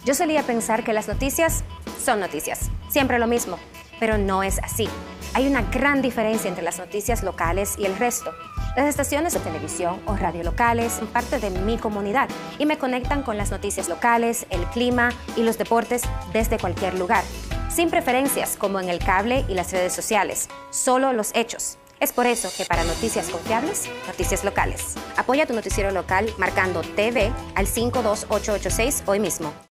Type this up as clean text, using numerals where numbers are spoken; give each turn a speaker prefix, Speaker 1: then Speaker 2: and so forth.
Speaker 1: Yo solía pensar que las noticias son noticias, siempre lo mismo, pero no es así. Hay una gran diferencia entre las noticias locales y el resto. Las estaciones de televisión o radio locales son parte de mi comunidad y me conectan con las noticias locales, el clima y los deportes desde cualquier lugar, sin preferencias como en el cable y las redes sociales, solo los hechos. Es por eso que para noticias confiables, noticias locales. Apoya tu noticiero local marcando TV al 52886 hoy mismo.